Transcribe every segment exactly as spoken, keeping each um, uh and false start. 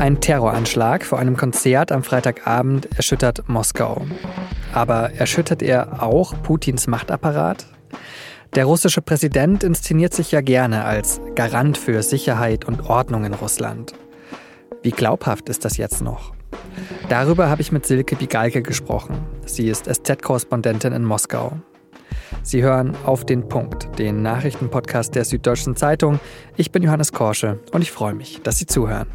Ein Terroranschlag vor einem Konzert am Freitagabend erschüttert Moskau. Aber erschüttert er auch Putins Machtapparat? Der russische Präsident inszeniert sich ja gerne als Garant für Sicherheit und Ordnung in Russland. Wie glaubhaft ist das jetzt noch? Darüber habe ich mit Silke Bigalke gesprochen. Sie ist S Z-Korrespondentin in Moskau. Sie hören Auf den Punkt, den Nachrichtenpodcast der Süddeutschen Zeitung. Ich bin Johannes Korsche und ich freue mich, dass Sie zuhören.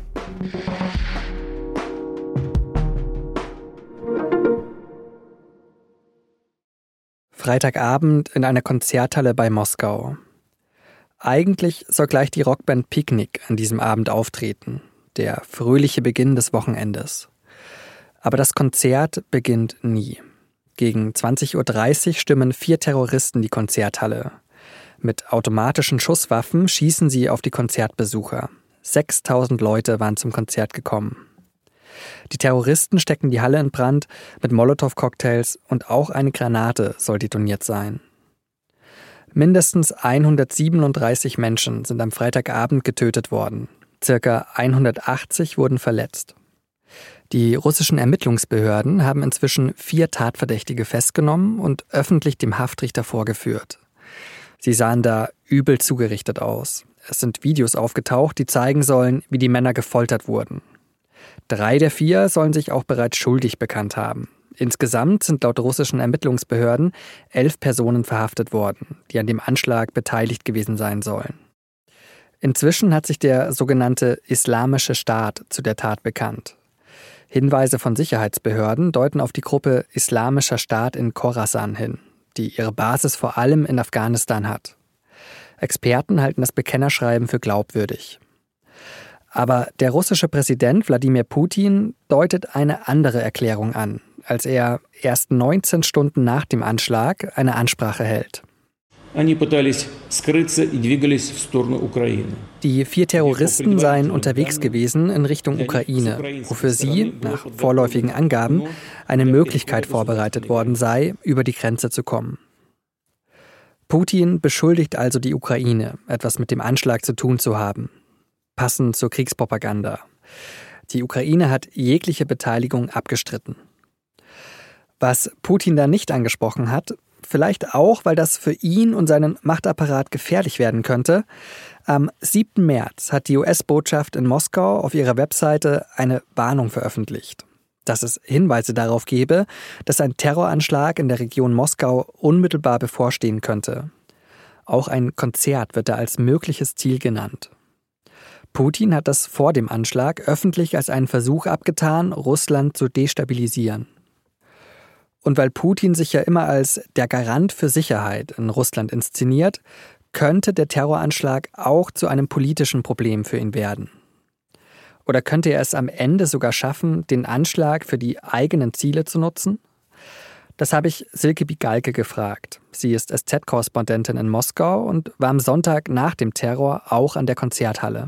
Freitagabend in einer Konzerthalle bei Moskau. Eigentlich soll gleich die Rockband Piknik an diesem Abend auftreten, der fröhliche Beginn des Wochenendes. Aber das Konzert beginnt nie. Gegen zwanzig Uhr dreißig stürmen vier Terroristen die Konzerthalle. Mit automatischen Schusswaffen schießen sie auf die Konzertbesucher. sechstausend Leute waren zum Konzert gekommen. Die Terroristen stecken die Halle in Brand mit Molotow-Cocktails und auch eine Granate soll detoniert sein. Mindestens hundertsiebenunddreißig Menschen sind am Freitagabend getötet worden. Circa hundertachtzig wurden verletzt. Die russischen Ermittlungsbehörden haben inzwischen vier Tatverdächtige festgenommen und öffentlich dem Haftrichter vorgeführt. Sie sahen da übel zugerichtet aus. Es sind Videos aufgetaucht, die zeigen sollen, wie die Männer gefoltert wurden. Drei der vier sollen sich auch bereits schuldig bekannt haben. Insgesamt sind laut russischen Ermittlungsbehörden elf Personen verhaftet worden, die an dem Anschlag beteiligt gewesen sein sollen. Inzwischen hat sich der sogenannte Islamische Staat zu der Tat bekannt. Hinweise von Sicherheitsbehörden deuten auf die Gruppe Islamischer Staat in Khorasan hin, die ihre Basis vor allem in Afghanistan hat. Experten halten das Bekennerschreiben für glaubwürdig. Aber der russische Präsident Wladimir Putin deutet eine andere Erklärung an, als er erst neunzehn Stunden nach dem Anschlag eine Ansprache hält. Die vier Terroristen seien unterwegs gewesen in Richtung Ukraine, wofür sie, nach vorläufigen Angaben, eine Möglichkeit vorbereitet worden sei, über die Grenze zu kommen. Putin beschuldigt also die Ukraine, etwas mit dem Anschlag zu tun zu haben. Passend zur Kriegspropaganda. Die Ukraine hat jegliche Beteiligung abgestritten. Was Putin da nicht angesprochen hat, vielleicht auch, weil das für ihn und seinen Machtapparat gefährlich werden könnte, am siebten März hat die U S-Botschaft in Moskau auf ihrer Webseite eine Warnung veröffentlicht, dass es Hinweise darauf gebe, dass ein Terroranschlag in der Region Moskau unmittelbar bevorstehen könnte. Auch ein Konzert wird da als mögliches Ziel genannt. Putin hat das vor dem Anschlag öffentlich als einen Versuch abgetan, Russland zu destabilisieren. Und weil Putin sich ja immer als der Garant für Sicherheit in Russland inszeniert, könnte der Terroranschlag auch zu einem politischen Problem für ihn werden. Oder könnte er es am Ende sogar schaffen, den Anschlag für die eigenen Ziele zu nutzen? Das habe ich Silke Bigalke gefragt. Sie ist S Z-Korrespondentin in Moskau und war am Sonntag nach dem Terror auch an der Konzerthalle.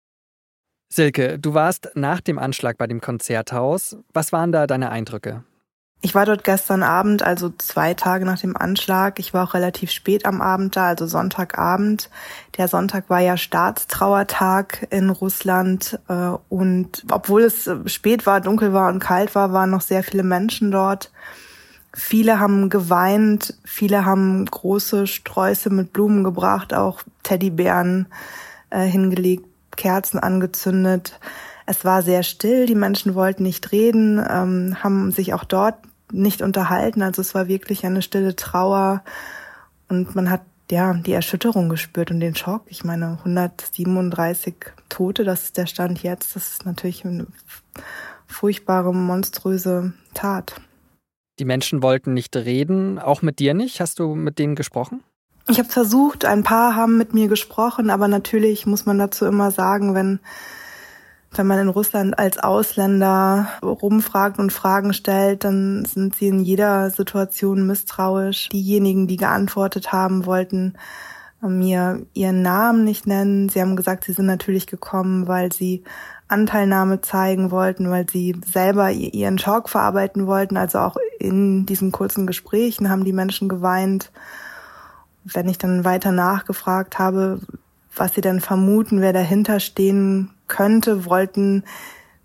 Silke, du warst nach dem Anschlag bei dem Konzerthaus. Was waren da deine Eindrücke? Ich war dort gestern Abend, also zwei Tage nach dem Anschlag. Ich war auch relativ spät am Abend da, also Sonntagabend. Der Sonntag war ja Staatstrauertag in Russland. Und obwohl es spät war, dunkel war und kalt war, waren noch sehr viele Menschen dort. Viele haben geweint, viele haben große Sträuße mit Blumen gebracht, auch Teddybären äh, hingelegt, Kerzen angezündet. Es war sehr still, die Menschen wollten nicht reden, ähm, haben sich auch dort nicht unterhalten. Also es war wirklich eine stille Trauer und man hat ja die Erschütterung gespürt und den Schock. Ich meine, hundertsiebenunddreißig Tote, das ist der Stand jetzt. Das ist natürlich eine furchtbare, monströse Tat. Die Menschen wollten nicht reden, auch mit dir nicht? Hast du mit denen gesprochen? Ich habe versucht, ein paar haben mit mir gesprochen, aber natürlich muss man dazu immer sagen, wenn wenn man in Russland als Ausländer rumfragt und Fragen stellt, dann sind sie in jeder Situation misstrauisch. Diejenigen, die geantwortet haben, wollten mir ihren Namen nicht nennen. Sie haben gesagt, sie sind natürlich gekommen, weil sie Anteilnahme zeigen wollten, weil sie selber ihren Schock verarbeiten wollten. Also auch in diesen kurzen Gesprächen haben die Menschen geweint. Wenn ich dann weiter nachgefragt habe, was sie denn vermuten, wer dahinter stehen könnte, wollten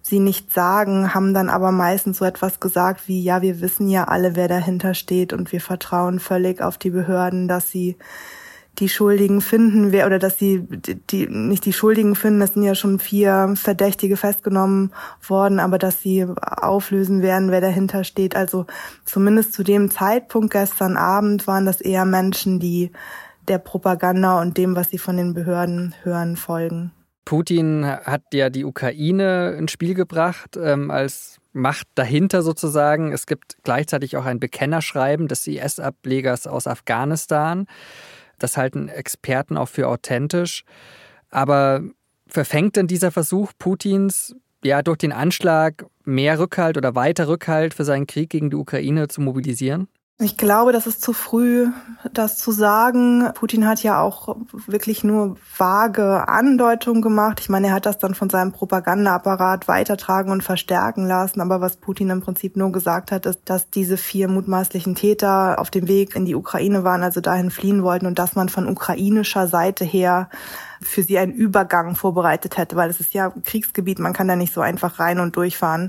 sie nicht sagen, haben dann aber meistens so etwas gesagt wie, ja, wir wissen ja alle, wer dahinter steht und wir vertrauen völlig auf die Behörden, dass sie die Schuldigen finden, wer oder dass sie die nicht die Schuldigen finden, es sind ja schon vier Verdächtige festgenommen worden, aber dass sie auflösen werden, wer dahinter steht. Also zumindest zu dem Zeitpunkt gestern Abend waren das eher Menschen, die der Propaganda und dem, was sie von den Behörden hören, folgen. Putin hat ja die Ukraine ins Spiel gebracht, ähm, als Macht dahinter sozusagen. Es gibt gleichzeitig auch ein Bekennerschreiben des I S-Ablegers aus Afghanistan. Das halten Experten auch für authentisch. Aber verfängt denn dieser Versuch Putins, ja durch den Anschlag mehr Rückhalt oder weiter Rückhalt für seinen Krieg gegen die Ukraine zu mobilisieren? Ich glaube, das ist zu früh, das zu sagen. Putin hat ja auch wirklich nur vage Andeutungen gemacht. Ich meine, er hat das dann von seinem Propagandaapparat weitertragen und verstärken lassen. Aber was Putin im Prinzip nur gesagt hat, ist, dass diese vier mutmaßlichen Täter auf dem Weg in die Ukraine waren, also dahin fliehen wollten und dass man von ukrainischer Seite her für sie einen Übergang vorbereitet hätte, weil es ist ja Kriegsgebiet, man kann da nicht so einfach rein und durchfahren.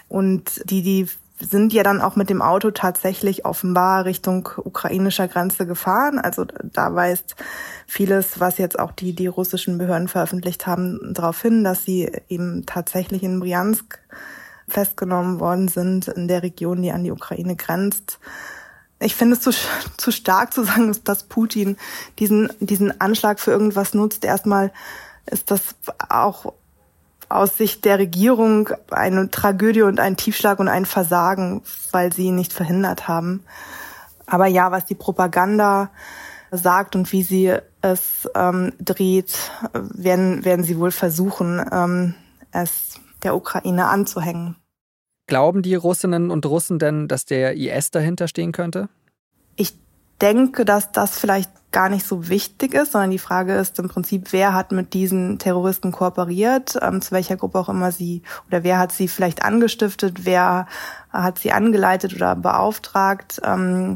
Und die, die sind ja dann auch mit dem Auto tatsächlich offenbar Richtung ukrainischer Grenze gefahren. Also da weist vieles, was jetzt auch die, die russischen Behörden veröffentlicht haben, darauf hin, dass sie eben tatsächlich in Bryansk festgenommen worden sind, in der Region, die an die Ukraine grenzt. Ich finde es zu, zu stark zu sagen, dass Putin diesen, diesen Anschlag für irgendwas nutzt. Erstmal ist das auch aus Sicht der Regierung eine Tragödie und ein Tiefschlag und ein Versagen, weil sie ihn nicht verhindert haben. Aber ja, was die Propaganda sagt und wie sie es ähm, dreht, werden, werden sie wohl versuchen, ähm, es der Ukraine anzuhängen. Glauben die Russinnen und Russen denn, dass der I S dahinter stehen könnte? Ich denke, dass das vielleicht gar nicht so wichtig ist, sondern die Frage ist im Prinzip, wer hat mit diesen Terroristen kooperiert, ähm, zu welcher Gruppe auch immer sie, oder wer hat sie vielleicht angestiftet, wer hat sie angeleitet oder beauftragt. Ähm,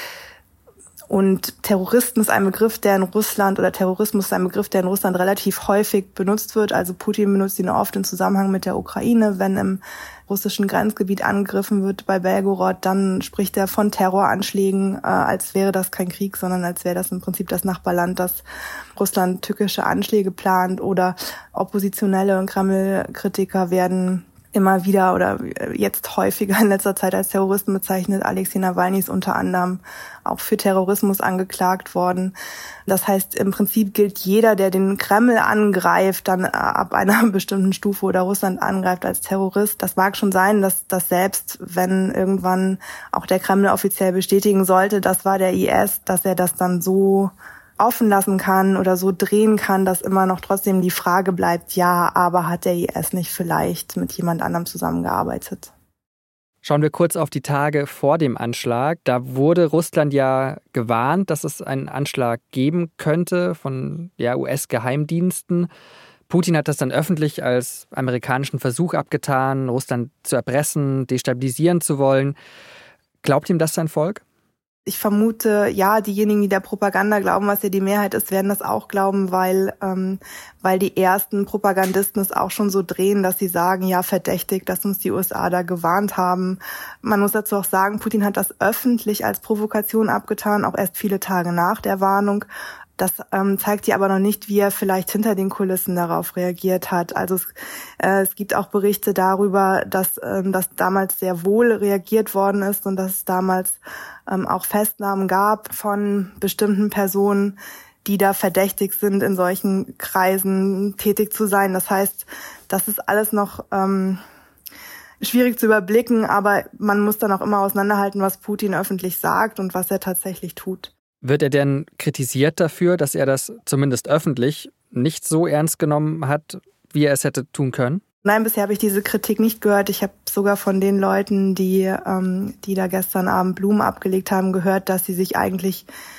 und Terroristen ist ein Begriff, der in Russland, oder Terrorismus ist ein Begriff, der in Russland relativ häufig benutzt wird. Also Putin benutzt ihn oft im Zusammenhang mit der Ukraine. Wenn im russischen Grenzgebiet angegriffen wird bei Belgorod, dann spricht er von Terroranschlägen, äh, als wäre das kein Krieg, sondern als wäre das im Prinzip das Nachbarland, das Russland tückische Anschläge plant. Oder Oppositionelle und Kreml-Kritiker werden immer wieder oder jetzt häufiger in letzter Zeit als Terroristen bezeichnet. Alexei Nawalny ist unter anderem auch für Terrorismus angeklagt worden. Das heißt, im Prinzip gilt jeder, der den Kreml angreift, dann ab einer bestimmten Stufe oder Russland angreift als Terrorist. Das mag schon sein, dass das selbst, wenn irgendwann auch der Kreml offiziell bestätigen sollte, das war der I S, dass er das dann so offen lassen kann oder so drehen kann, dass immer noch trotzdem die Frage bleibt, ja, aber hat der I S nicht vielleicht mit jemand anderem zusammengearbeitet? Schauen wir kurz auf die Tage vor dem Anschlag. Da wurde Russland ja gewarnt, dass es einen Anschlag geben könnte von ja, U S-Geheimdiensten. Putin hat das dann öffentlich als amerikanischen Versuch abgetan, Russland zu erpressen, destabilisieren zu wollen. Glaubt ihm das sein Volk? Ich vermute, ja, diejenigen, die der Propaganda glauben, was ja die Mehrheit ist, werden das auch glauben, weil ähm, weil die ersten Propagandisten es auch schon so drehen, dass sie sagen, ja, verdächtig, dass uns die U S A da gewarnt haben. Man muss dazu auch sagen, Putin hat das öffentlich als Provokation abgetan, auch erst viele Tage nach der Warnung. Das ähm, zeigt dir aber noch nicht, wie er vielleicht hinter den Kulissen darauf reagiert hat. Also es, äh, es gibt auch Berichte darüber, dass, ähm, dass damals sehr wohl reagiert worden ist und dass es damals ähm, auch Festnahmen gab von bestimmten Personen, die da verdächtig sind, in solchen Kreisen tätig zu sein. Das heißt, das ist alles noch ähm, schwierig zu überblicken, aber man muss dann auch immer auseinanderhalten, was Putin öffentlich sagt und was er tatsächlich tut. Wird er denn kritisiert dafür, dass er das zumindest öffentlich nicht so ernst genommen hat, wie er es hätte tun können? Nein, bisher habe ich diese Kritik nicht gehört. Ich habe sogar von den Leuten, die, ähm, die da gestern Abend Blumen abgelegt haben, gehört, dass sie sich eigentlich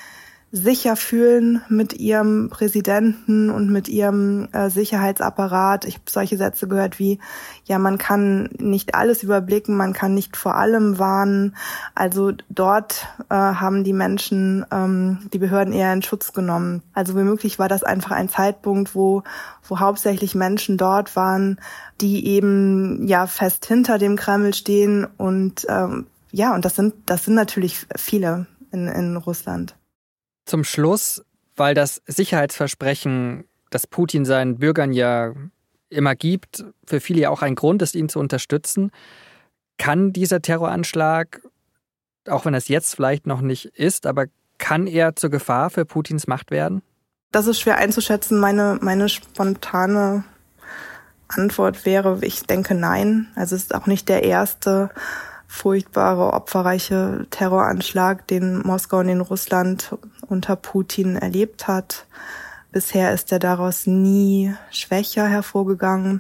sicher fühlen mit ihrem Präsidenten und mit ihrem äh, Sicherheitsapparat. Ich habe solche Sätze gehört wie, ja, man kann nicht alles überblicken, man kann nicht vor allem warnen. Also dort äh, haben die Menschen, ähm, die Behörden eher in Schutz genommen. Also womöglich war das einfach ein Zeitpunkt, wo, wo hauptsächlich Menschen dort waren, die eben ja fest hinter dem Kreml stehen. Und ähm, ja, und das sind, das sind natürlich viele in, in Russland. Zum Schluss, weil das Sicherheitsversprechen, das Putin seinen Bürgern ja immer gibt, für viele ja auch ein Grund ist, ihn zu unterstützen, kann dieser Terroranschlag, auch wenn es jetzt vielleicht noch nicht ist, aber kann er zur Gefahr für Putins Macht werden? Das ist schwer einzuschätzen. Meine, meine spontane Antwort wäre, ich denke nein. Also es ist auch nicht der erste furchtbare, opferreiche Terroranschlag, den Moskau und in Russland unter Putin erlebt hat. Bisher ist er daraus nie schwächer hervorgegangen.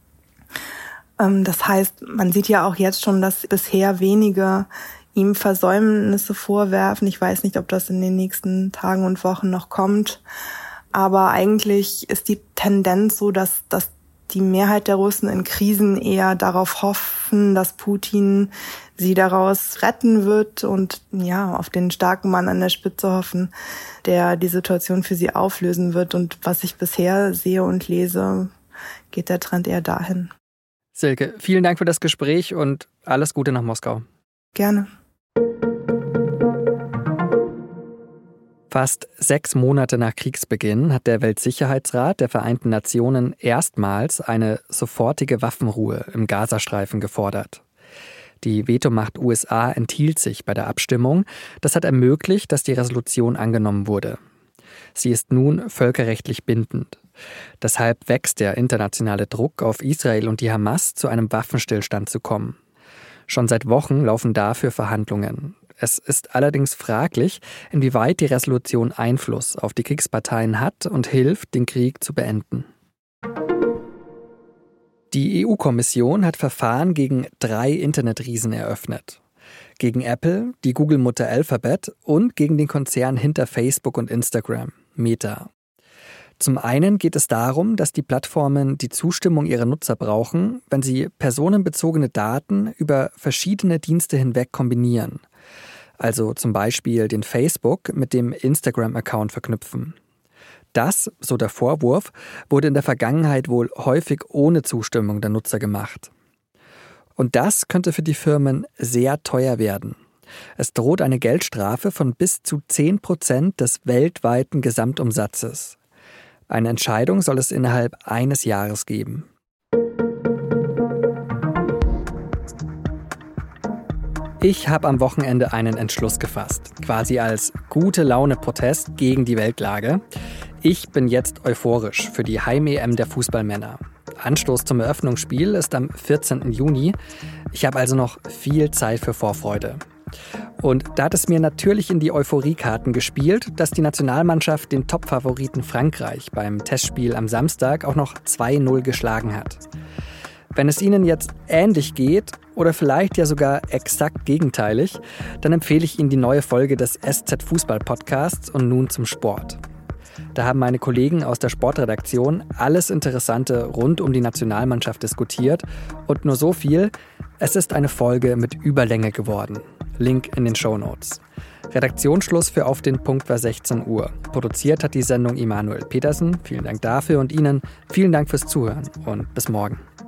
Das heißt, man sieht ja auch jetzt schon, dass bisher wenige ihm Versäumnisse vorwerfen. Ich weiß nicht, ob das in den nächsten Tagen und Wochen noch kommt. Aber eigentlich ist die Tendenz so, dass, dass die Mehrheit der Russen in Krisen eher darauf hoffen, dass Putin sie daraus retten wird und ja, auf den starken Mann an der Spitze hoffen, der die Situation für sie auflösen wird. Und was ich bisher sehe und lese, geht der Trend eher dahin. Silke, vielen Dank für das Gespräch und alles Gute nach Moskau. Gerne. Fast sechs Monate nach Kriegsbeginn hat der Weltsicherheitsrat der Vereinten Nationen erstmals eine sofortige Waffenruhe im Gazastreifen gefordert. Die Vetomacht U S A enthielt sich bei der Abstimmung. Das hat ermöglicht, dass die Resolution angenommen wurde. Sie ist nun völkerrechtlich bindend. Deshalb wächst der internationale Druck auf Israel und die Hamas, zu einem Waffenstillstand zu kommen. Schon seit Wochen laufen dafür Verhandlungen. Es ist allerdings fraglich, inwieweit die Resolution Einfluss auf die Kriegsparteien hat und hilft, den Krieg zu beenden. Die E U-Kommission hat Verfahren gegen drei Internetriesen eröffnet. Gegen Apple, die Google-Mutter Alphabet und gegen den Konzern hinter Facebook und Instagram, Meta. Zum einen geht es darum, dass die Plattformen die Zustimmung ihrer Nutzer brauchen, wenn sie personenbezogene Daten über verschiedene Dienste hinweg kombinieren. Also zum Beispiel den Facebook mit dem Instagram-Account verknüpfen. Das, so der Vorwurf, wurde in der Vergangenheit wohl häufig ohne Zustimmung der Nutzer gemacht. Und das könnte für die Firmen sehr teuer werden. Es droht eine Geldstrafe von bis zu zehn Prozent des weltweiten Gesamtumsatzes. Eine Entscheidung soll es innerhalb eines Jahres geben. Ich habe am Wochenende einen Entschluss gefasst, quasi als Gute-Laune-Protest gegen die Weltlage. Ich bin jetzt euphorisch für die Heim-E M der Fußballmänner. Anstoß zum Eröffnungsspiel ist am vierzehnten Juni. Ich habe also noch viel Zeit für Vorfreude. Und da hat es mir natürlich in die Euphoriekarten gespielt, dass die Nationalmannschaft den Top-Favoriten Frankreich beim Testspiel am Samstag auch noch zwei null geschlagen hat. Wenn es Ihnen jetzt ähnlich geht oder vielleicht ja sogar exakt gegenteilig, dann empfehle ich Ihnen die neue Folge des S Z Fußball Podcasts und nun zum Sport. Da haben meine Kollegen aus der Sportredaktion alles Interessante rund um die Nationalmannschaft diskutiert und nur so viel, es ist eine Folge mit Überlänge geworden. Link in den Shownotes. Redaktionsschluss für Auf den Punkt war sechzehn Uhr. Produziert hat die Sendung Emanuel Petersen. Vielen Dank dafür und Ihnen vielen Dank fürs Zuhören und bis morgen.